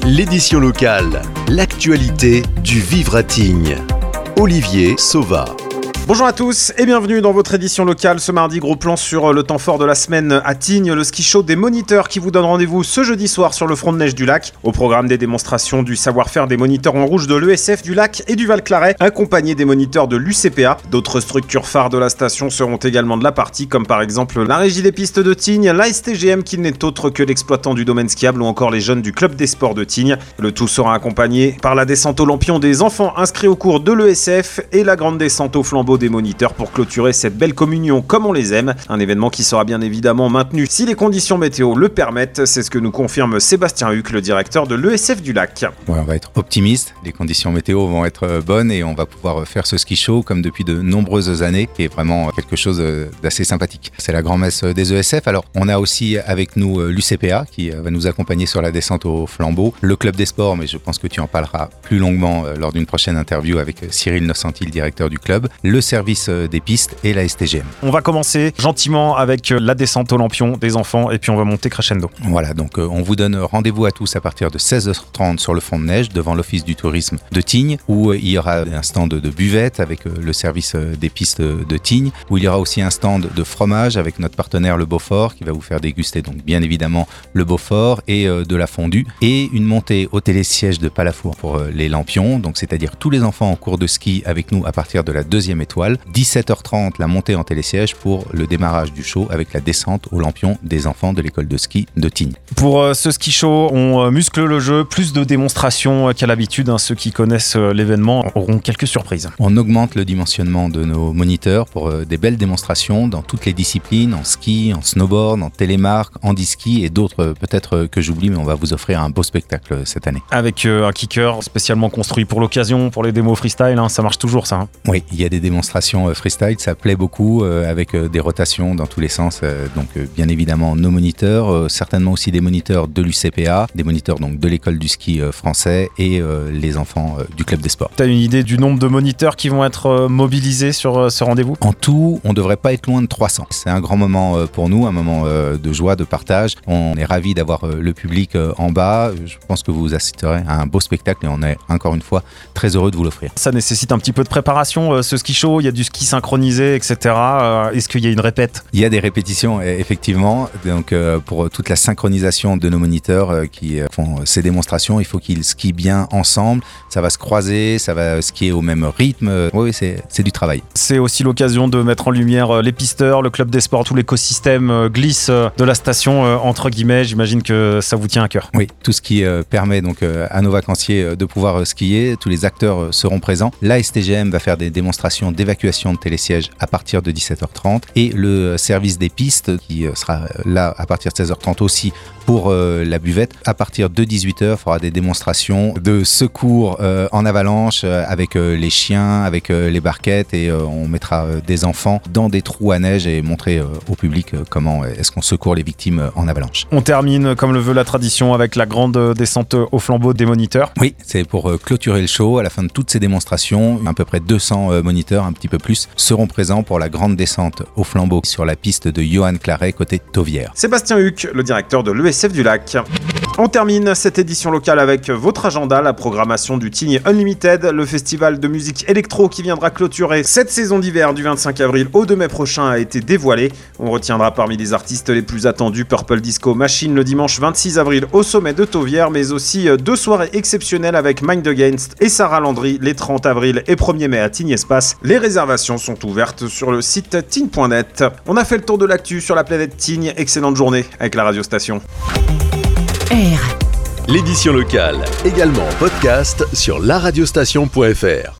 L'édition locale, l'actualité du vivre à Tignes. Olivier Sauva. Bonjour à tous et bienvenue dans votre édition locale. Ce mardi, gros plan sur le temps fort de la semaine à Tignes, le ski show des moniteurs qui vous donne rendez-vous ce jeudi soir sur le front de neige du lac. Au programme des démonstrations du savoir-faire des moniteurs en rouge de l'ESF du lac et du Val-Claret, accompagnés des moniteurs de l'UCPA. D'autres structures phares de la station seront également de la partie, comme par exemple la régie des pistes de Tignes, la STGM qui n'est autre que l'exploitant du domaine skiable ou encore les jeunes du club des sports de Tignes. Le tout sera accompagné par la descente au lampion des enfants inscrits au cours de l'ESF et la grande descente au flambeau des moniteurs pour clôturer cette belle communion comme on les aime. Un événement qui sera bien évidemment maintenu si les conditions météo le permettent. C'est ce que nous confirme Sébastien Huc, le directeur de l'ESF du lac. Ouais, on va être optimiste. Les conditions météo vont être bonnes et on va pouvoir faire ce ski show comme depuis de nombreuses années, qui est vraiment quelque chose d'assez sympathique. C'est la grand-messe des ESF. Alors, on a aussi avec nous l'UCPA qui va nous accompagner sur la descente au flambeau, le club des sports, mais je pense que tu en parleras plus longuement lors d'une prochaine interview avec Cyril Nocenti, le directeur du club, le service des pistes et la STGM. On va commencer gentiment avec la descente au lampion des enfants et puis on va monter crescendo. Voilà, donc on vous donne rendez-vous à tous à partir de 16h30 sur le front de neige devant l'office du tourisme de Tignes où il y aura un stand de buvette avec le service des pistes de Tignes, où il y aura aussi un stand de fromage avec notre partenaire le Beaufort qui va vous faire déguster donc bien évidemment le Beaufort et de la fondue, et une montée au télésiège de Palafour pour les lampions, donc c'est-à-dire tous les enfants en cours de ski avec nous à partir de la 2e étoile. 17h30 la montée en télésiège pour le démarrage du show avec la descente au lampion des enfants de l'école de ski de Tignes. Pour ce ski show, on muscle le jeu, plus de démonstrations qu'à l'habitude. Ceux qui connaissent l'événement auront quelques surprises. On augmente le dimensionnement de nos moniteurs pour des belles démonstrations dans toutes les disciplines, en ski, en snowboard, en télémarque, en ski et d'autres peut-être que j'oublie, mais on va vous offrir un beau spectacle cette année. Avec un kicker spécialement construit pour l'occasion, pour les démos freestyle, ça marche toujours ça. Oui, il y a des démonstrations freestyle, ça plaît beaucoup avec des rotations dans tous les sens, donc bien évidemment nos moniteurs, certainement aussi des moniteurs de l'UCPA, des moniteurs donc de l'école du ski français et les enfants du club des sports. Tu as une idée du nombre de moniteurs qui vont être mobilisés sur ce rendez-vous ? En tout, on ne devrait pas être loin de 300. C'est un grand moment pour nous, un moment de joie, de partage. On est ravis d'avoir le public en bas. Je pense que vous assisterez à un beau spectacle et on est encore une fois très heureux de vous l'offrir. Ça nécessite un petit peu de préparation, ce ski show, il y a du ski synchronisé, etc. Est-ce qu'il y a une répète ? Il y a des répétitions, effectivement. Donc, pour toute la synchronisation de nos moniteurs qui font ces démonstrations, il faut qu'ils skient bien ensemble. Ça va se croiser, ça va skier au même rythme. Oui, c'est du travail. C'est aussi l'occasion de mettre en lumière les pisteurs, le club des sports, tout l'écosystème glisse de la station, entre guillemets. J'imagine que ça vous tient à cœur. Oui, tout ce qui permet donc à nos vacanciers de pouvoir skier. Tous les acteurs seront présents. La STGM va faire des démonstrations d'évacuation de télésièges à partir de 17h30 et le service des pistes qui sera là à partir de 16h30 aussi pour la buvette. À partir de 18h, fera des démonstrations de secours en avalanche avec les chiens, avec les barquettes et on mettra des enfants dans des trous à neige et montrer au public comment est-ce qu'on secourt les victimes en avalanche. On termine, comme le veut la tradition, avec la grande descente au flambeau des moniteurs. Oui, c'est pour clôturer le show. À la fin de toutes ces démonstrations, à peu près 200 moniteurs, un petit peu plus, seront présents pour la grande descente au flambeau sur la piste de Johan Claret côté Tauvière. Sébastien Huc, le directeur de l'ESF du lac. On termine cette édition locale avec votre agenda, la programmation du Tignes Unlimited, le festival de musique électro qui viendra clôturer cette saison d'hiver du 25 avril au 2 mai prochain a été dévoilé. On retiendra parmi les artistes les plus attendus Purple Disco Machine le dimanche 26 avril au sommet de Tauvière, mais aussi 2 soirées exceptionnelles avec Mind Against et Sarah Landry les 30 avril et 1er mai à Tignes Espace. Les réservations sont ouvertes sur le site tignes.net. On a fait le tour de l'actu sur la planète Tignes. Excellente journée avec la radiostation. L'édition locale, également en podcast sur laradiostation.fr.